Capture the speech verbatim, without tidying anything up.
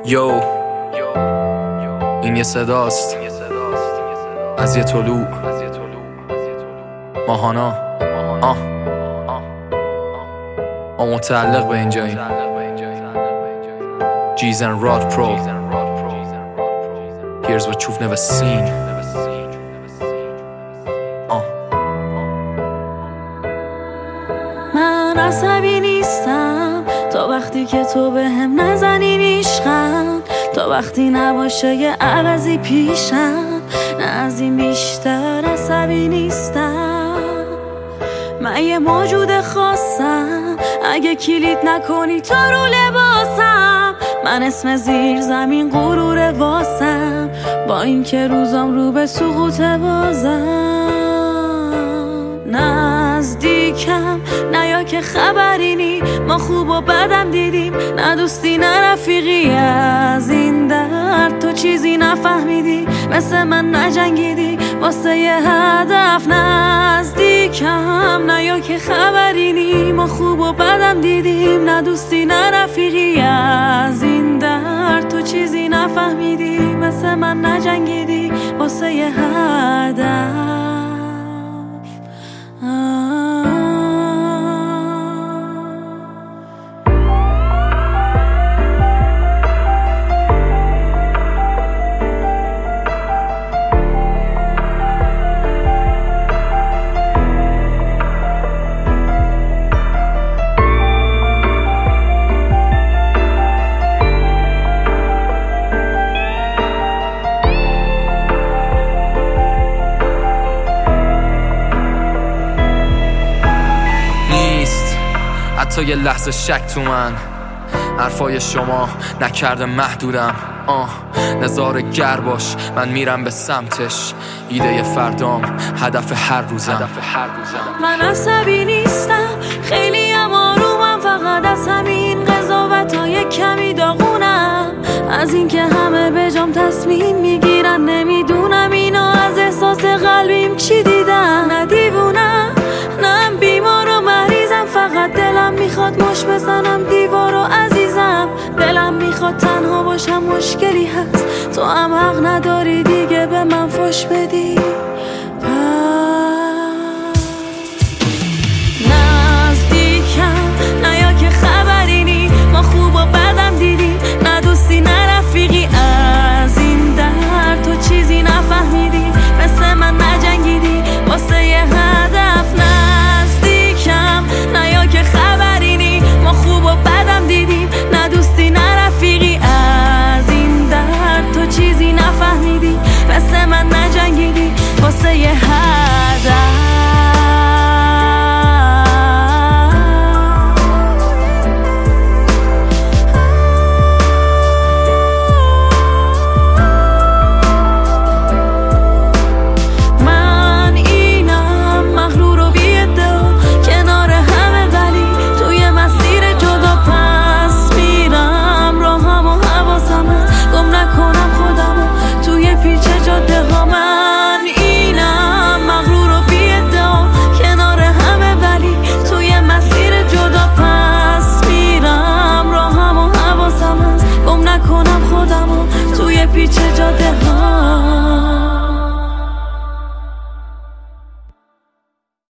یو این یه صداست از یه طلوع ماهانا آه ما متعلق به اینجاییم G's and Rod Pro Here's what you've never seen آه من عصبی نیستم تا وقتی که تو به هم نزنی نیشخم، تا وقتی نباشه یه عوضی پیشم، نه از این بیشتر عصبی نیستم. من یه موجود خاصم، اگه کلید نکنی تو رو لباسم. من اسم زیر زمین غرور واسم، با این که روزام رو به سقوط بازم. نزدیکم نیا که خبری نی، ما خوب و بدم دیدیم، نه دوستی نه رفیقی. از این درد تو چیزی نفهمیدی، مثل من نجنگیدی واسه یه هدف. نزدیکم نیا که خبری نی، ما خوب و بدم دیدیم، نه دوستی نه رفیقی. از این درد تو چیزی نفهمیدی، مثل من نجنگیدی واسه یه هدف. حتی یه لحظه شک تو من، حرفای شما نکرده محدودم. آه نظاره گر باش، من میرم به سمتش. ایده فردام هدف هر روزم. من عصبی نیستم، خیلی هم آرومم، فقط از همین قضاوتای کمی داغونم. از این که همه به جام تصمیم میگیرن، نمیدونم اینا از احساس قلبیم چی دیدن. نه دیوونم نه بیمار و مریضم، فقط دلم میخواد مش بزنم دیوارو عزیزم. دلم میخواد تنها باشم، مشکلی هست تو هم حق نداری دیگه به من فش بدی.